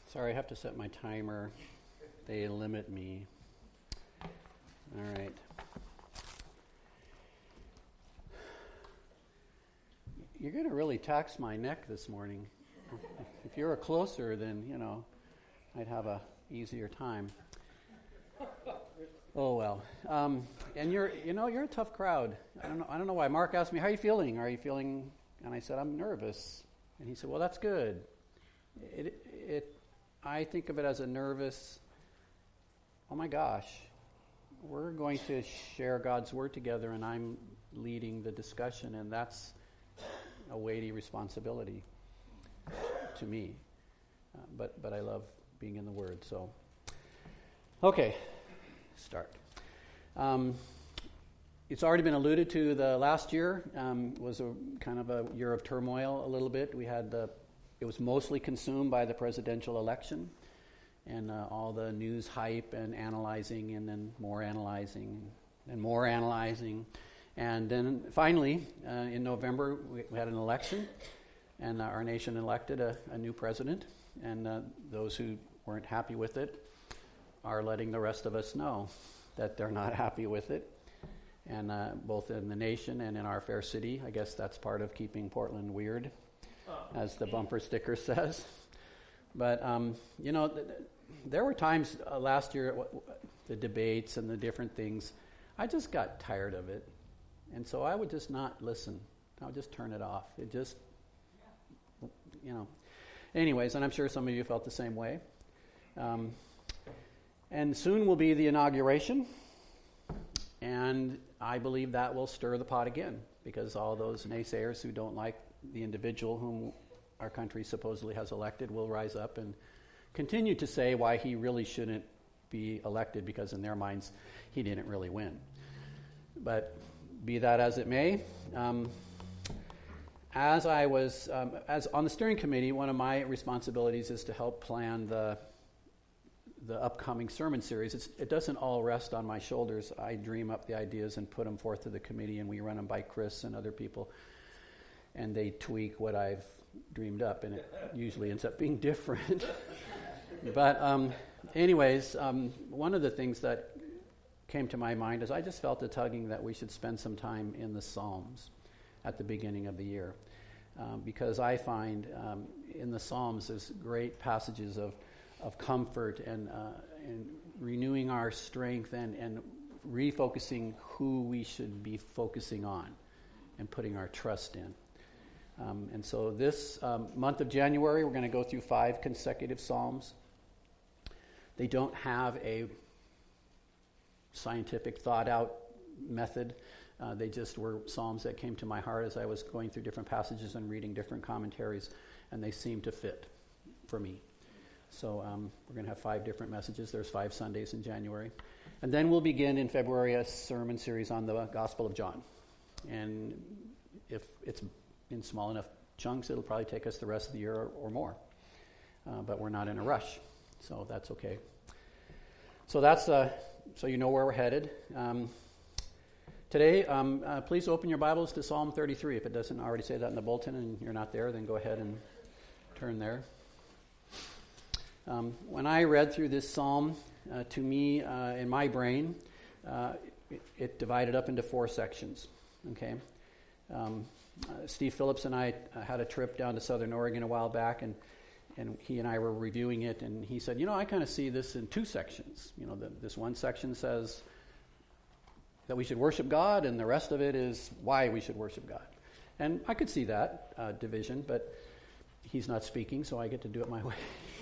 Sorry, I have to set my timer. They limit me. All right. You're going to really tax my neck this morning. If you're closer, then, I'd have a easier time. Oh, well. And you're a tough crowd. I don't know why. Mark asked me, how are you feeling? Are you feeling? And I said, I'm nervous. And he said, well, that's good. I think of it as a nervous, oh my gosh, we're going to share God's word together and I'm leading the discussion, and that's a weighty responsibility to me. But I love being in the word, so. Okay, start. It's already been alluded to. The last year was a kind of a year of turmoil a little bit. It was mostly consumed by the presidential election and all the news hype and analyzing and then more analyzing and more analyzing. And then finally, in November, we had an election, and our nation elected a new president. And those who weren't happy with it are letting the rest of us know that they're not happy with it. And both in the nation and in our fair city, I guess that's part of keeping Portland weird, as the bumper sticker says. But, there were times last year, the debates and the different things, I just got tired of it. And so I would just not listen. I would just turn it off. It just, Anyways, and I'm sure some of you felt the same way. And soon will be the inauguration. And I believe that will stir the pot again, because all those naysayers who don't like the individual whom our country supposedly has elected will rise up and continue to say why he really shouldn't be elected, because in their minds he didn't really win. But be that as it may, as on the steering committee, one of my responsibilities is to help plan the upcoming sermon series. It doesn't all rest on my shoulders. I dream up the ideas and put them forth to the committee, and we run them by Chris and other people, and they tweak what I've dreamed up, and it usually ends up being different. But anyways, one of the things that came to my mind is I just felt a tugging that we should spend some time in the Psalms at the beginning of the year, because I find in the Psalms there's great passages of comfort and renewing our strength and refocusing who we should be focusing on and putting our trust in. And so this month of January, we're going to go through 5 consecutive Psalms. They don't have a scientific thought-out method. They just were Psalms that came to my heart as I was going through different passages and reading different commentaries, and they seemed to fit for me. So we're going to have 5 different messages. There's 5 Sundays in January. And then we'll begin in February a sermon series on the Gospel of John. And if it's in small enough chunks, it'll probably take us the rest of the year or more. But we're not in a rush, so that's okay. So that's so you know where we're headed. Today, please open your Bibles to Psalm 33. If it doesn't already say that in the bulletin and you're not there, then go ahead and turn there. When I read through this psalm, to me, in my brain, it divided up into 4 sections. Okay, Steve Phillips and I had a trip down to Southern Oregon a while back, and he and I were reviewing it, and he said, I kind of see this in 2 sections. This one section says that we should worship God, and the rest of it is why we should worship God. And I could see that division, but he's not speaking, so I get to do it my way.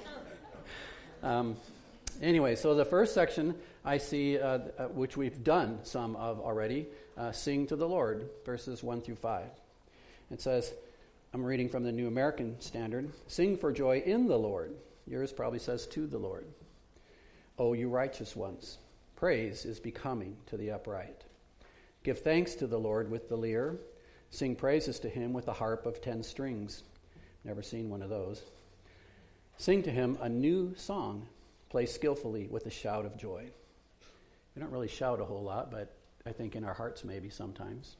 Anyway, so the first section I see, which we've done some of already, sing to the Lord, verses 1 through 5. It says, I'm reading from the New American Standard, sing for joy in the Lord. Yours probably says to the Lord. O you righteous ones, praise is becoming to the upright. Give thanks to the Lord with the lyre. Sing praises to him with a harp of 10 strings. Never seen one of those. Sing to him a new song. Play skillfully with a shout of joy. We don't really shout a whole lot, but I think in our hearts maybe sometimes.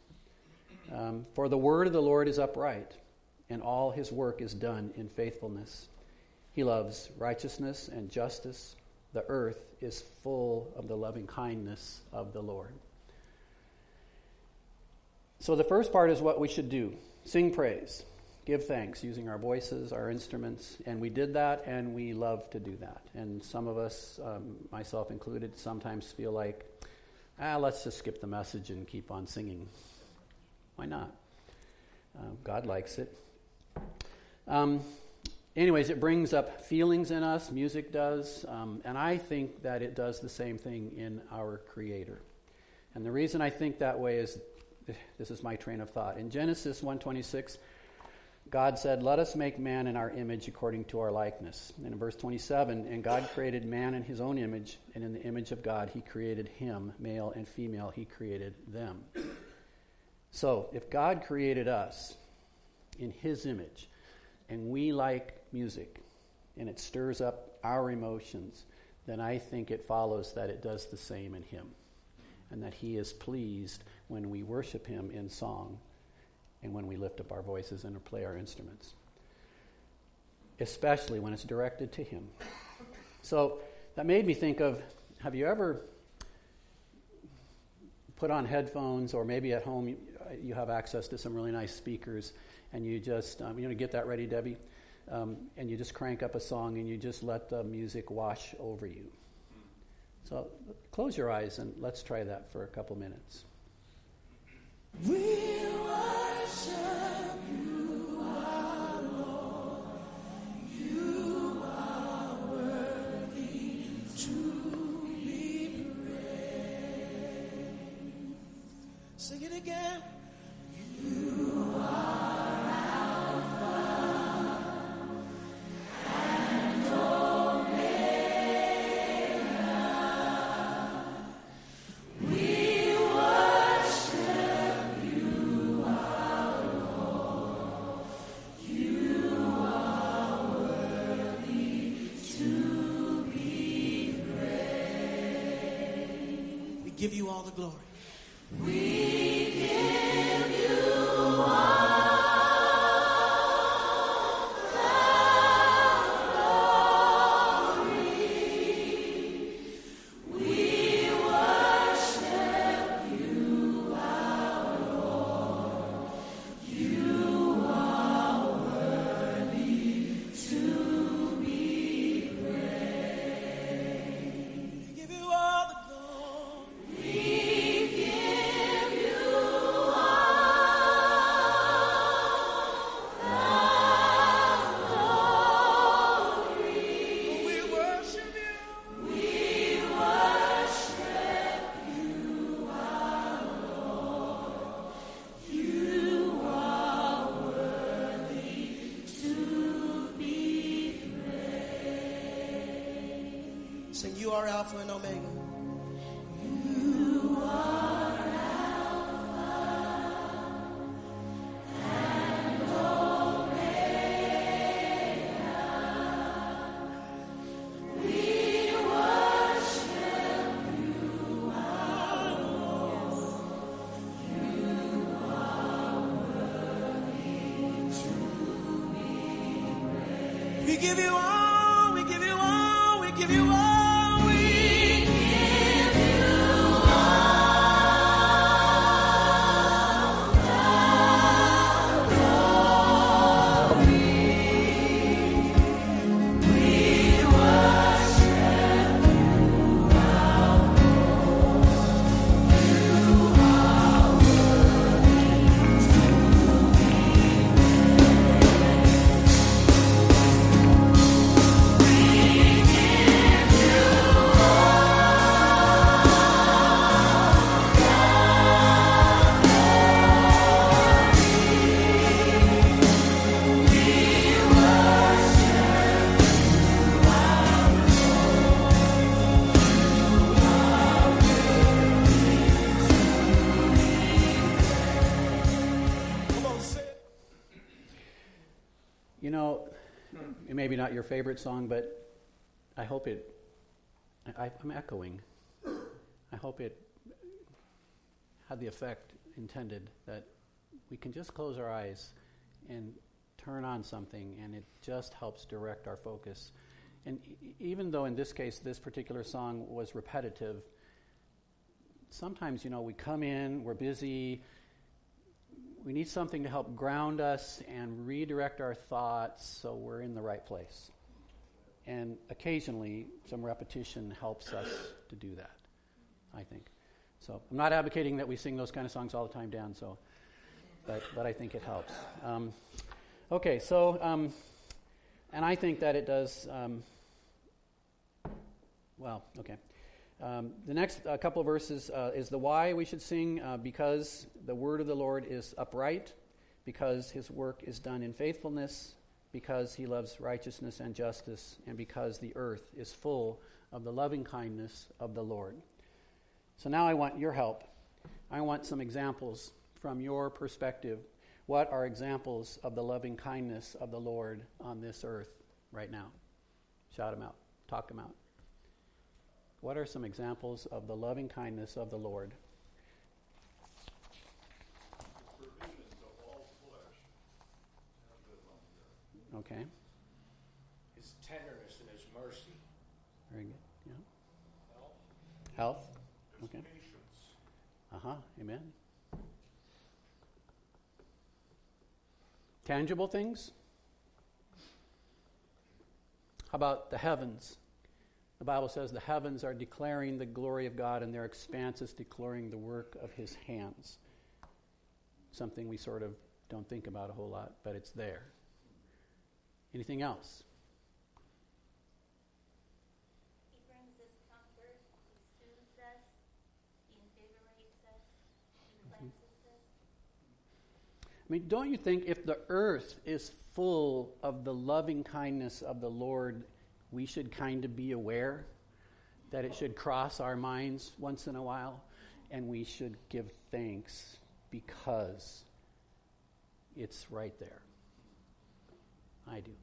For the word of the Lord is upright, and all his work is done in faithfulness. He loves righteousness and justice. The earth is full of the loving kindness of the Lord. So the first part is what we should do. Sing praise. Give thanks using our voices, our instruments. And we did that, and we love to do that. And some of us, myself included, sometimes feel like, let's just skip the message and keep on singing. Why not? God likes it. Anyways, it brings up feelings in us. Music does. And I think that it does the same thing in our Creator. And the reason I think that way is, this is my train of thought. In Genesis 1:26, God said, "Let us make man in our image according to our likeness." And in verse 27, "And God created man in his own image, and in the image of God he created him, male and female he created them." So, if God created us in his image, and we like music, and it stirs up our emotions, then I think it follows that it does the same in him, and that he is pleased when we worship him in song and when we lift up our voices and play our instruments, especially when it's directed to him. So that made me think of, have you ever put on headphones, or maybe at home you have access to some really nice speakers, and you just, get that ready, Debbie, and you just crank up a song and you just let the music wash over you. So close your eyes and let's try that for a couple minutes. We worship you, our Lord. You are worthy to be praised. Sing it again. You are Alpha and Omega. We worship you, our Lord. You are worthy to be praised. We give you all the glory. We give you all the glory. We worship you, our Lord. You are worthy to be praised. We give you all the glory. We give you all the glory. We worship you. We worship you, our Lord. You are worthy to be praised. Sing, you are Alpha and Omega. You are Alpha and Omega. We worship you, our Lord. You are worthy to be praised. We give you all, we give you all, we give you all. We give you Maybe not your favorite song, but I hope I'm echoing. I hope it had the effect intended, that we can just close our eyes and turn on something, and it just helps direct our focus. And even though in this case, this particular song was repetitive, sometimes, we come in, we're busy, we need something to help ground us and redirect our thoughts so we're in the right place. And occasionally, some repetition helps us to do that, I think. So I'm not advocating that we sing those kind of songs all the time, Dan, but I think it helps. Okay, so, and I think that it does, okay. The next couple of verses is the why we should sing, because the word of the Lord is upright, because his work is done in faithfulness, because he loves righteousness and justice, and because the earth is full of the loving kindness of the Lord. So now I want your help. I want some examples from your perspective. What are examples of the loving kindness of the Lord on this earth right now? Shout them out. Talk them out. What are some examples of the loving kindness of the Lord? Forgiveness of all flesh. Okay. His tenderness and his mercy. Very good. Yeah. Health. Health. His Okay. patience. Amen. Tangible things? How about the heavens? The Bible says the heavens are declaring the glory of God, and their expanse is declaring the work of his hands. Something we sort of don't think about a whole lot, but it's there. Anything else? He brings us comfort. He soothes us. He invigorates us. He cleanses us. I mean, don't you think if the earth is full of the loving kindness of the Lord, we should kind of be aware that it should cross our minds once in a while, and we should give thanks because it's right there. I do.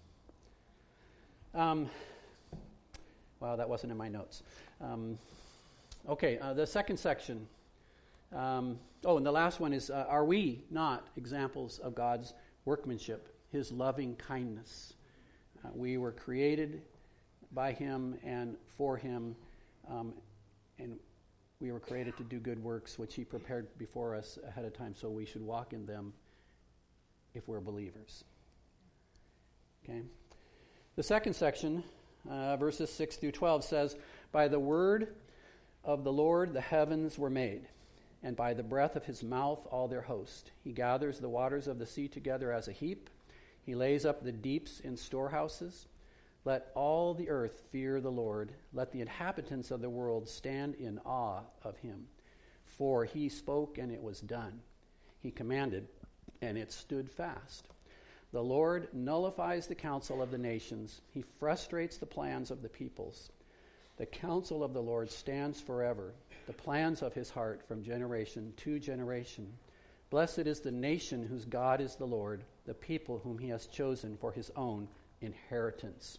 Well, that wasn't in my notes. Okay, the second section. And the last one is, are we not examples of God's workmanship, his loving kindness? We were created by him and for him, and we were created to do good works, which he prepared before us ahead of time, so we should walk in them if we're believers. Okay? The second section, verses 6 through 12, says, by the word of the Lord the heavens were made, and by the breath of his mouth all their host. He gathers the waters of the sea together as a heap. He lays up the deeps in storehouses. Let all the earth fear the Lord. Let the inhabitants of the world stand in awe of him. For he spoke, and it was done. He commanded, and it stood fast. The Lord nullifies the counsel of the nations. He frustrates the plans of the peoples. The counsel of the Lord stands forever, the plans of his heart from generation to generation. Blessed is the nation whose God is the Lord, the people whom he has chosen for his own inheritance.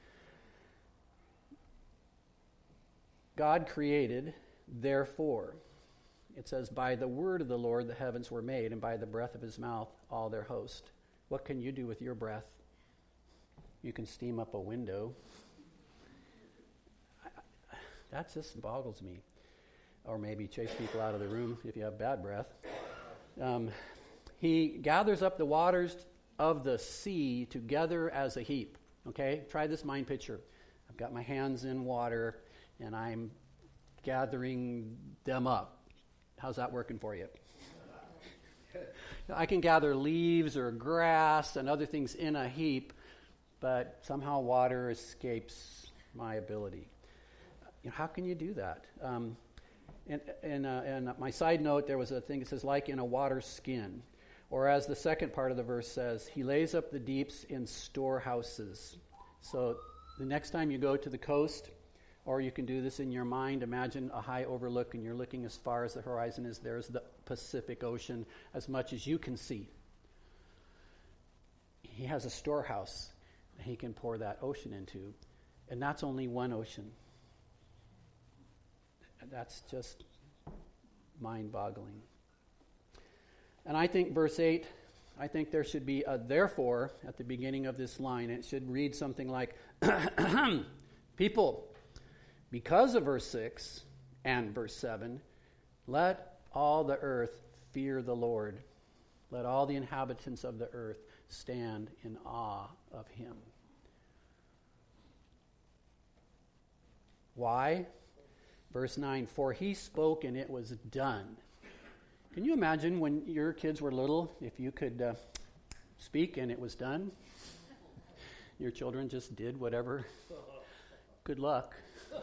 God created, therefore. It says, by the word of the Lord the heavens were made, and by the breath of his mouth all their host. What can you do with your breath? You can steam up a window. That just boggles me. Or maybe chase people out of the room if you have bad breath. He gathers up the waters of the sea together as a heap. Okay? Try this mind picture. I've got my hands in water, and I'm gathering them up. How's that working for you? I can gather leaves or grass and other things in a heap, but somehow water escapes my ability. How can you do that? And my side note, there was a thing that says, like in a water skin. Or as the second part of the verse says, he lays up the deeps in storehouses. So the next time you go to the coast, or you can do this in your mind, imagine a high overlook and you're looking as far as the horizon is. There's the Pacific Ocean as much as you can see. He has a storehouse that he can pour that ocean into. And that's only one ocean. That's just mind-boggling. And I think verse 8 I think there should be a therefore at the beginning of this line. It should read something like, people, because of verse 6 and verse 7, let all the earth fear the Lord. Let all the inhabitants of the earth stand in awe of him. Why? Verse 9, for he spoke and it was done. Can you imagine when your kids were little, if you could speak and it was done? Your children just did whatever. Good luck.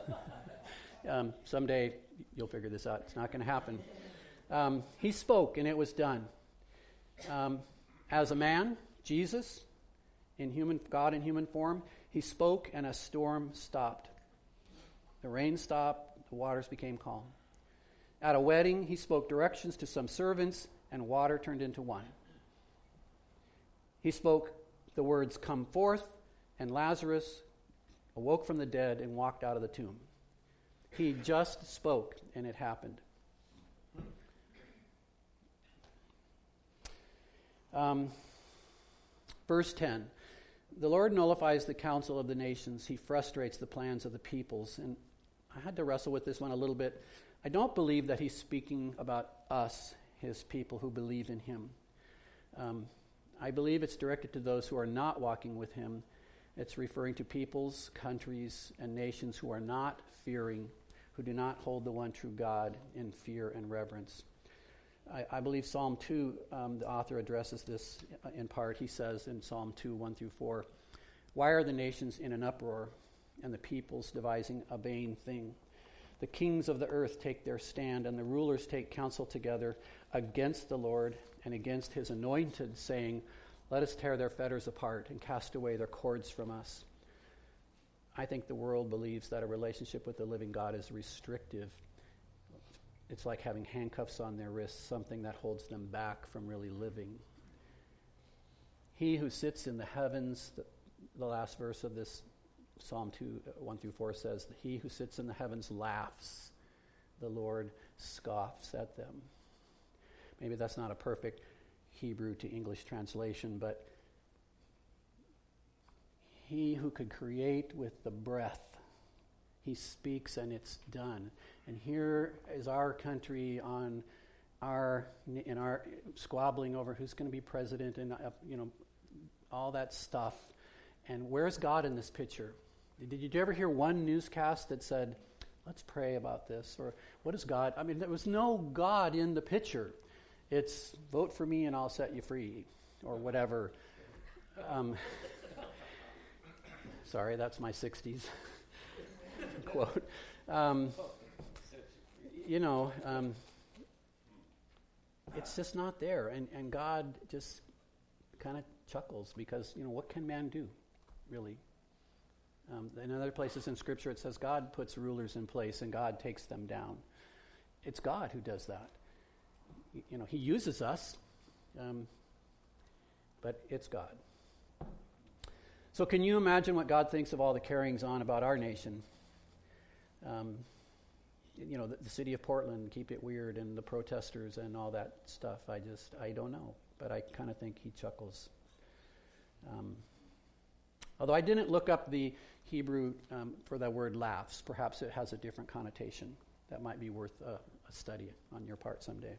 Someday you'll figure this out. It's not going to happen. He spoke and it was done. As a man, Jesus, God in human form, he spoke and a storm stopped. The rain stopped, the waters became calm. At a wedding, he spoke directions to some servants, and water turned into wine. He spoke the words, come forth, and Lazarus awoke from the dead and walked out of the tomb. He just spoke, and it happened. Verse 10, the Lord nullifies the counsel of the nations. He frustrates the plans of the peoples. And I had to wrestle with this one a little bit. I don't believe that he's speaking about us, his people who believe in him. I believe it's directed to those who are not walking with him. It's referring to peoples, countries, and nations who are not fearing, who do not hold the one true God in fear and reverence. I believe Psalm 2, the author addresses this in part. He says in Psalm 2, 1 through 4, why are the nations in an uproar and the peoples devising a vain thing? The kings of the earth take their stand, and the rulers take counsel together against the Lord and against his anointed, saying, let us tear their fetters apart and cast away their cords from us. I think the world believes that a relationship with the living God is restrictive. It's like having handcuffs on their wrists, something that holds them back from really living. He who sits in the heavens, the last verse of this Psalm 2, 1 through 4 says, he who sits in the heavens laughs. The Lord scoffs at them. Maybe that's not a perfect Hebrew to English translation, but he who could create with the breath, he speaks and it's done. And here is our country in our squabbling over who's going to be president and all that stuff. And where's God in this picture? Did you ever hear one newscast that said, let's pray about this? Or what is God? I mean, there was no God in the picture. It's vote for me and I'll set you free, or whatever. Sorry, that's my 60s quote. It's just not there. And God just kind of chuckles because, what can man do, really? In other places in Scripture it says God puts rulers in place and God takes them down. It's God who does that. He uses us, but it's God. So can you imagine what God thinks of all the carryings on about our nation? The city of Portland, keep it weird, and the protesters and all that stuff. I don't know, but I kind of think he chuckles. Although I didn't look up the Hebrew for that word laughs. Perhaps it has a different connotation. That might be worth a study on your part someday.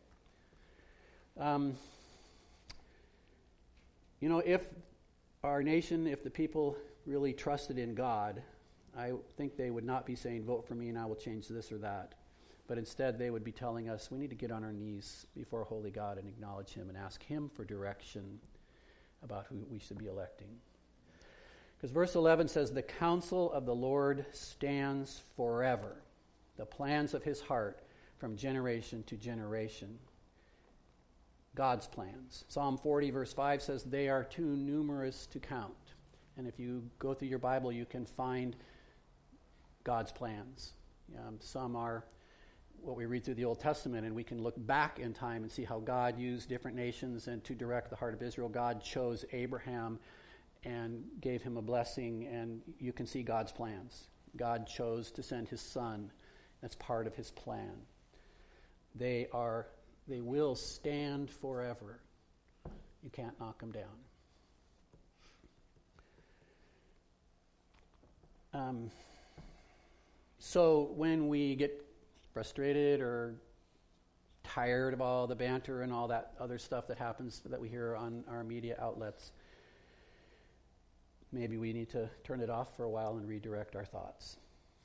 If our nation, if the people really trusted in God, I think they would not be saying, vote for me and I will change this or that. But instead they would be telling us we need to get on our knees before holy God and acknowledge him and ask him for direction about who we should be electing. Because verse 11 says, the counsel of the Lord stands forever, the plans of his heart from generation to generation. God's plans. Psalm 40 verse 5 says, they are too numerous to count. And if you go through your Bible, you can find God's plans. Some are what we read through the Old Testament, and we can look back in time and see how God used different nations and to direct the heart of Israel. God chose Abraham and gave him a blessing, and you can see God's plans. God chose to send his son. That's part of his plan. They will stand forever. You can't knock them down. So when we get frustrated or tired of all the banter and all that other stuff that happens that we hear on our media outlets, maybe we need to turn it off for a while and redirect our thoughts.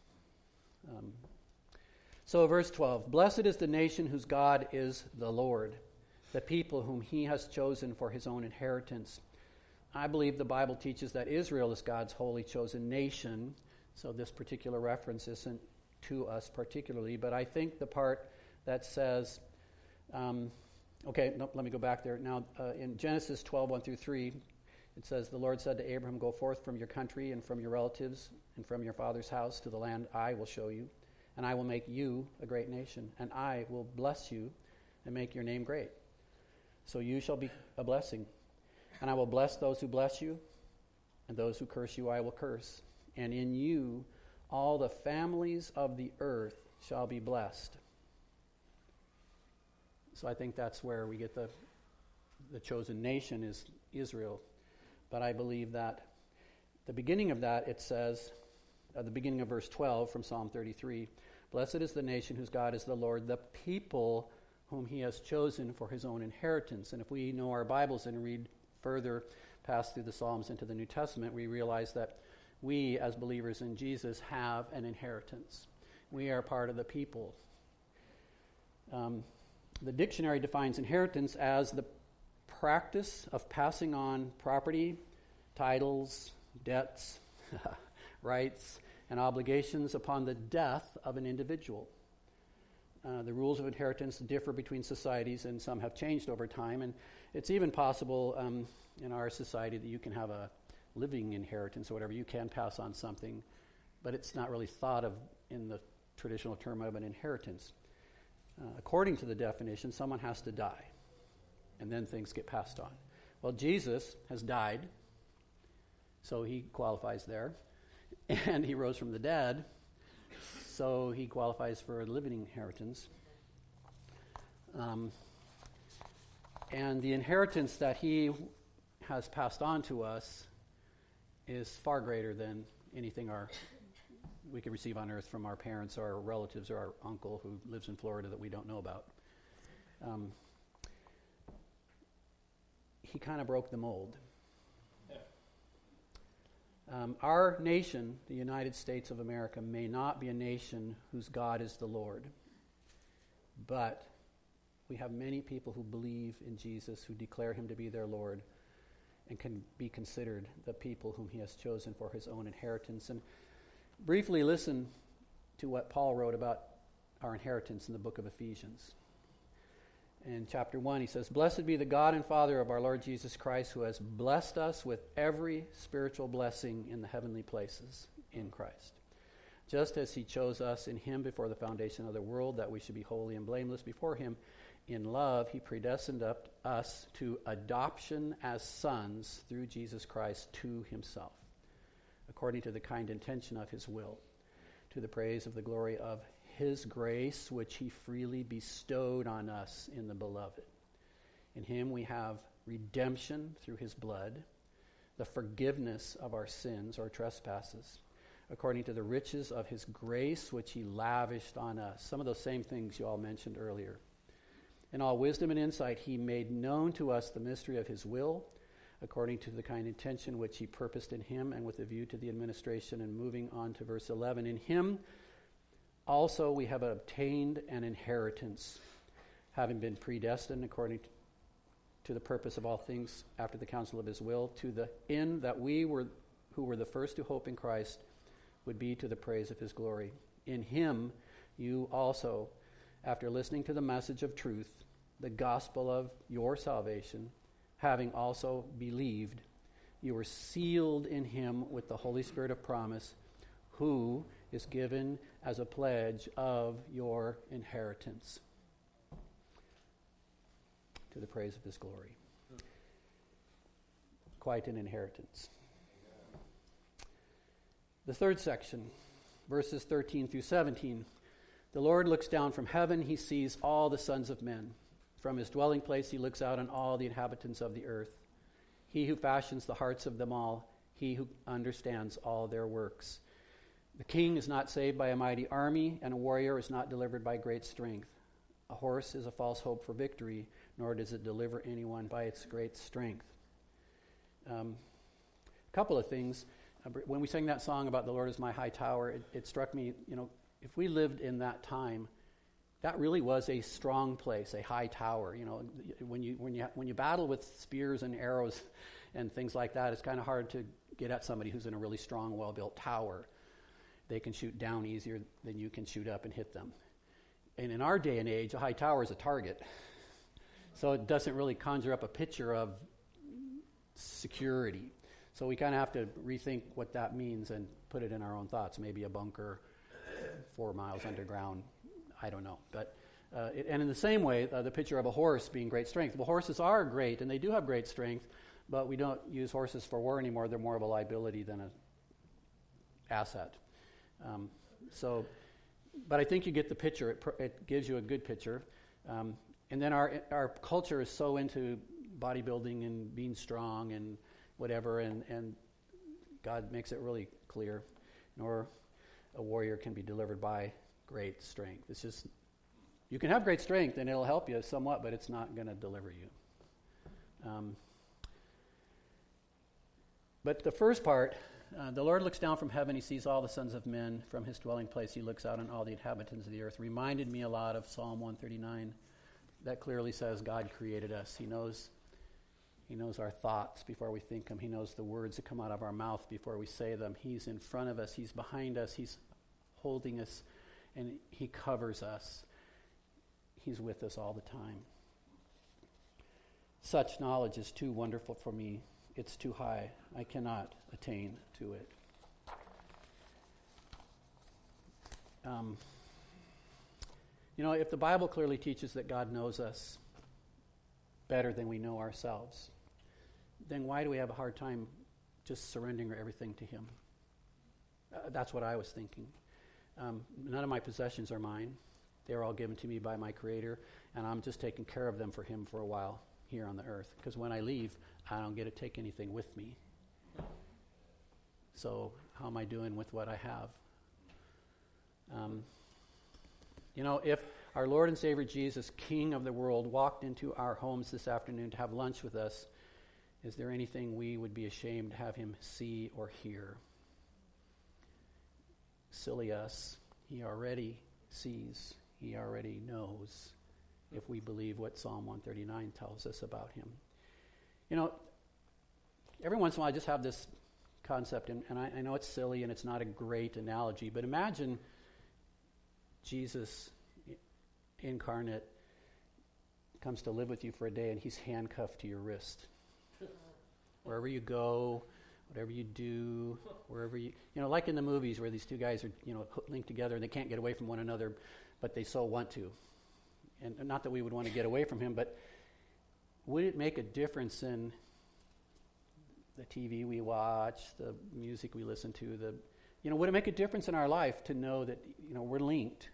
So verse 12, blessed is the nation whose God is the Lord, the people whom he has chosen for his own inheritance. I believe the Bible teaches that Israel is God's holy chosen nation, so this particular reference isn't to us particularly, but I think the part that says, let me go back there. Now, in Genesis 12, 1 through 3, it says, the Lord said to Abraham, go forth from your country and from your relatives and from your father's house to the land I will show you, and I will make you a great nation, and I will bless you and make your name great. So you shall be a blessing. And I will bless those who bless you, and those who curse you I will curse. And in you all the families of the earth shall be blessed. So I think that's where we get the chosen nation is Israel. But I believe that the beginning of that, it says, at the beginning of verse 12 from Psalm 33, blessed is the nation whose God is the Lord, the people whom he has chosen for his own inheritance. And if we know our Bibles and read further past through the Psalms into the New Testament, we realize that we, as believers in Jesus, have an inheritance. We are part of the people. The dictionary defines inheritance as the practice of passing on property, titles, debts, rights, and obligations upon the death of an individual. The rules of inheritance differ between societies, and some have changed over time. And it's even possible in our society that you can have a living inheritance or whatever. You can pass on something, but it's not really thought of in the traditional term of an inheritance. According to the definition, someone has to die, and then things get passed on. Well, Jesus has died, so he qualifies there, and he rose from the dead, so he qualifies for a living inheritance. And the inheritance that he has passed on to us is far greater than anything we could receive on earth from our parents or our relatives or our uncle who lives in Florida that we don't know about. He kind of broke the mold. Our nation, the United States of America, may not be a nation whose God is the Lord, but we have many people who believe in Jesus, who declare him to be their Lord, and can be considered the people whom he has chosen for his own inheritance. And briefly listen to what Paul wrote about our inheritance in the book of Ephesians. In chapter 1, he says, blessed be the God and Father of our Lord Jesus Christ, who has blessed us with every spiritual blessing in the heavenly places in Christ, just as he chose us in him before the foundation of the world, that we should be holy and blameless before him. In love, he predestined us to adoption as sons through Jesus Christ to himself, according to the kind intention of his will, to the praise of the glory of his grace, which he freely bestowed on us in the beloved. In him we have redemption through his blood, the forgiveness of our sins or trespasses, according to the riches of his grace, which he lavished on us. Some of those same things you all mentioned earlier. In all wisdom and insight, he made known to us the mystery of his will, according to the kind intention which he purposed in him, and with a view to the administration. And moving on to verse 11, in him also we have obtained an inheritance, having been predestined according to the purpose of all things after the counsel of his will, to the end that we who were the first to hope in Christ would be to the praise of his glory. In him you also, after listening to the message of truth, the gospel of your salvation, having also believed, you were sealed in him with the Holy Spirit of promise, who is given as a pledge of your inheritance, to the praise of his glory. Quite an inheritance. The third section, verses 13 through 17. The Lord looks down from heaven. He sees all the sons of men. From his dwelling place he looks out on all the inhabitants of the earth. He who fashions the hearts of them all, he who understands all their works. The king is not saved by a mighty army, and a warrior is not delivered by great strength. A horse is a false hope for victory, nor does it deliver anyone by its great strength. A couple of things. When we sang that song about the Lord is my high tower, it struck me, if we lived in that time, that really was a strong place, a high tower. When you battle with spears and arrows and things like that, it's kind of hard to get at somebody who's in a really strong, well-built tower. They can shoot down easier than you can shoot up and hit them. And in our day and age, a high tower is a target. So it doesn't really conjure up a picture of security. So we kind of have to rethink what that means and put it in our own thoughts. Maybe a bunker 4 miles underground. I don't know. But and in the same way, the picture of a horse being great strength. Well, horses are great, and they do have great strength, but we don't use horses for war anymore. They're more of a liability than an asset. But I think you get the picture. It gives you a good picture. And then our culture is so into bodybuilding and being strong and whatever, and God makes it really clear. Nor a warrior can be delivered by great strength. It's just, you can have great strength and it'll help you somewhat, but it's not going to deliver you. But the first part, the Lord looks down from heaven, he sees all the sons of men. From his dwelling place he looks out on all the inhabitants of the earth. Reminded me a lot of Psalm 139. That clearly says God created us. He knows our thoughts before we think them. He knows the words that come out of our mouth before we say them. He's in front of us. He's behind us. He's holding us, and he covers us. He's with us all the time. Such knowledge is too wonderful for me. It's too high. I cannot attain to it. If the Bible clearly teaches that God knows us better than we know ourselves, then why do we have a hard time just surrendering everything to him? That's what I was thinking. None of my possessions are mine. They're all given to me by my Creator, and I'm just taking care of them for him for a while here on the earth. Because when I leave, I don't get to take anything with me. So how am I doing with what I have? If our Lord and Savior Jesus, King of the world, walked into our homes this afternoon to have lunch with us, is there anything we would be ashamed to have him see or hear? Silly us. He already sees. He already knows, if we believe what Psalm 139 tells us about him. Every once in a while I just have this concept, and I know it's silly and it's not a great analogy, but imagine Jesus incarnate comes to live with you for a day and he's handcuffed to your wrist. Wherever you go, whatever you do, wherever you, like in the movies where these two guys are, linked together and they can't get away from one another, but they so want to. And not that we would want to get away from him, but would it make a difference in the TV we watch, the music we listen to, would it make a difference in our life to know that, we're linked?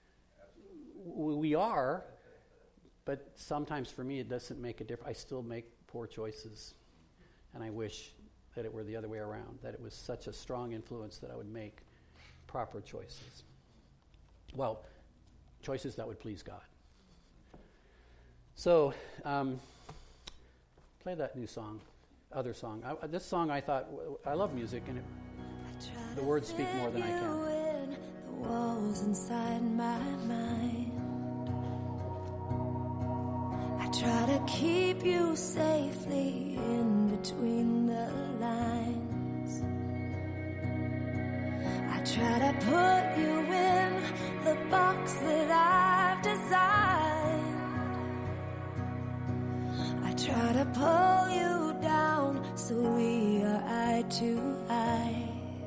We are, but sometimes for me it doesn't make a difference. I still make poor choices, and I wish that it were the other way around, that it was such a strong influence that I would make proper choices. Well, choices that would please God. So, play that new song, other song. This song I thought, I love music, and the words speak more than I can. The walls inside my mind. I try to keep you safely in between the lines. I try to put you in the box that I've designed. I try to pull you down so we are eye to eye.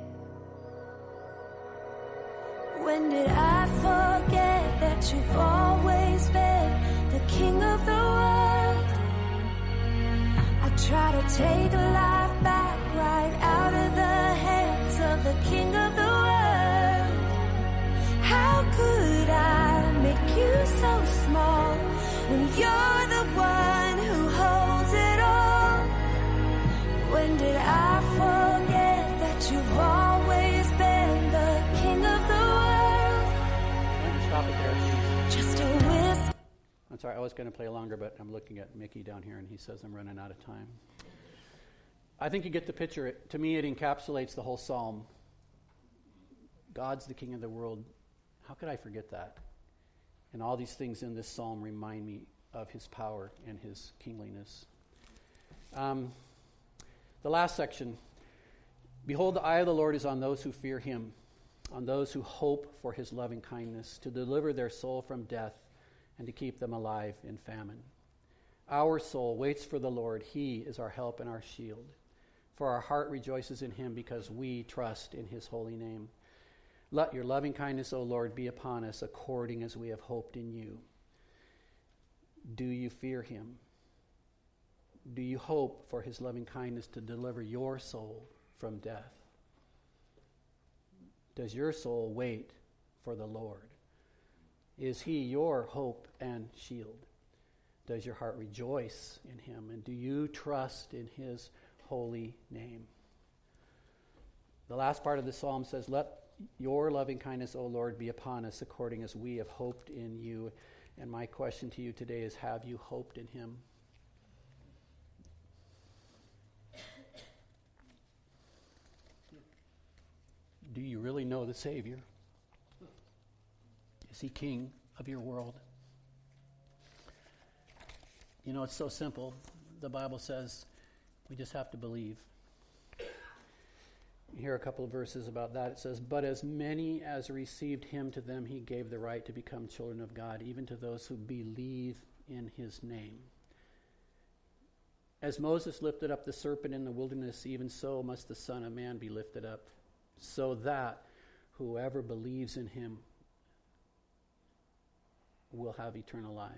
When did I forget that you've always been the king of the world? I try to take life back right out of the hands of the king of the world. How could I make you so small when you're Sorry, I was going to play longer, but I'm looking at Mickey down here, and he says I'm running out of time. I think you get the picture. To me, it encapsulates the whole psalm. God's the King of the world. How could I forget that? And all these things in this psalm remind me of his power and his kingliness. The last section. Behold, the eye of the Lord is on those who fear him, on those who hope for his loving kindness, to deliver their soul from death and to keep them alive in famine. Our soul waits for the Lord. He is our help and our shield. For our heart rejoices in him because we trust in his holy name. Let your loving kindness, O Lord, be upon us according as we have hoped in you. Do you fear him? Do you hope for his loving kindness to deliver your soul from death? Does your soul wait for the Lord? Is he your hope and shield? Does your heart rejoice in him? And do you trust in his holy name? The last part of the psalm says, let your loving kindness, O Lord, be upon us according as we have hoped in you. And my question to you today is, have you hoped in him? Do you really know the Savior? Is he King of your world? You know, it's so simple. The Bible says we just have to believe. You hear a couple of verses about that. It says, but as many as received him, to them he gave the right to become children of God, even to those who believe in his name. As Moses lifted up the serpent in the wilderness, even so must the Son of Man be lifted up, so that whoever believes in him will have eternal life.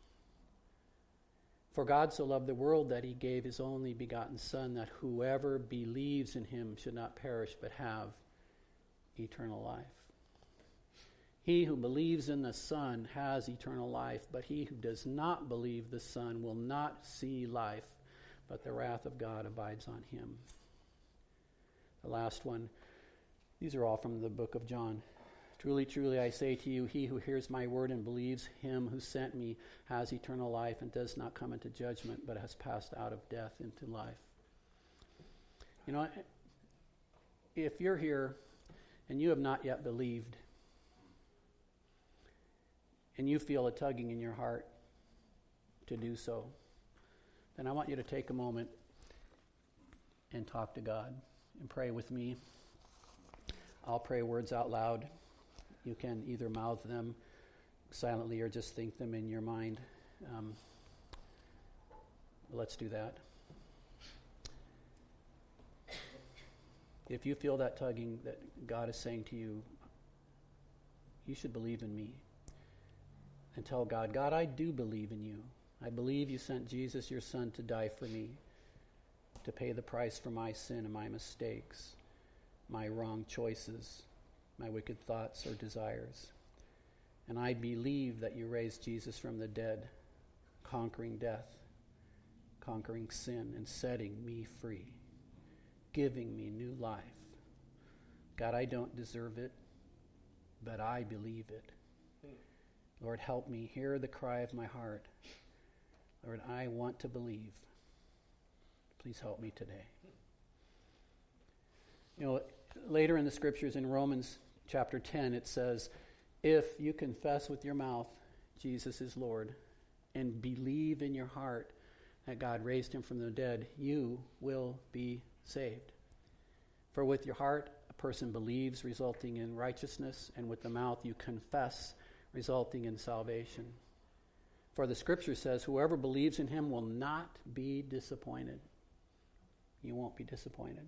For God so loved the world that he gave his only begotten Son, that whoever believes in him should not perish but have eternal life. He who believes in the Son has eternal life, but he who does not believe the Son will not see life, but the wrath of God abides on him. The last one. These are all from the book of John. Truly, truly, I say to you, he who hears my word and believes him who sent me has eternal life and does not come into judgment, but has passed out of death into life. You know, if you're here and you have not yet believed, and you feel a tugging in your heart to do so, then I want you to take a moment and talk to God and pray with me. I'll pray words out loud. You can either mouth them silently or just think them in your mind. Let's do that. If you feel that tugging that God is saying to you, you should believe in me. And tell God, God, I do believe in you. I believe you sent Jesus, your Son, to die for me, to pay the price for my sin and my mistakes, my wrong choices, my wicked thoughts or desires. And I believe that you raised Jesus from the dead, conquering death, conquering sin, and setting me free, giving me new life. God, I don't deserve it, but I believe it. Lord, help me hear the cry of my heart. Lord, I want to believe. Please help me today. You know, later in the scriptures in Romans chapter 10, it says, if you confess with your mouth Jesus is Lord and believe in your heart that God raised him from the dead, you will be saved. For with your heart a person believes, resulting in righteousness, and with the mouth you confess, resulting in salvation. For the scripture says, whoever believes in him will not be disappointed. You won't be disappointed.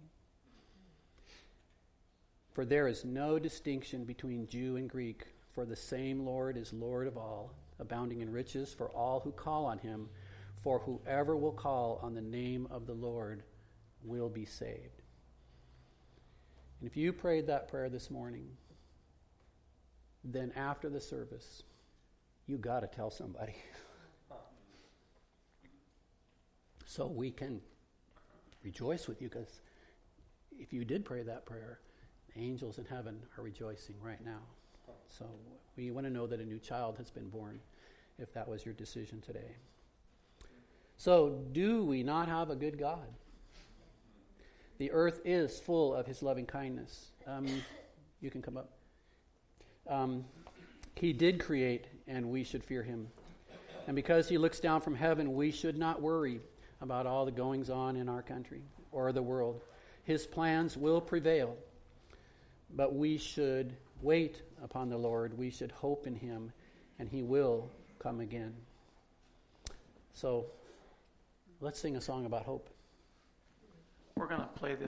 For there is no distinction between Jew and Greek, for the same Lord is Lord of all, abounding in riches for all who call on him. For whoever will call on the name of the Lord will be saved. And if you prayed that prayer this morning, then after the service, you got to tell somebody. So we can rejoice with you, because if you did pray that prayer, the angels in heaven are rejoicing right now. So we want to know that a new child has been born, if that was your decision today. So, do we not have a good God? The earth is full of his loving kindness. You can come up. He did create, and we should fear him. And because he looks down from heaven, we should not worry about all the goings on in our country or the world. His plans will prevail, but we should wait upon the Lord. We should hope in him, and he will come again. So, let's sing a song about hope. We're going to play this.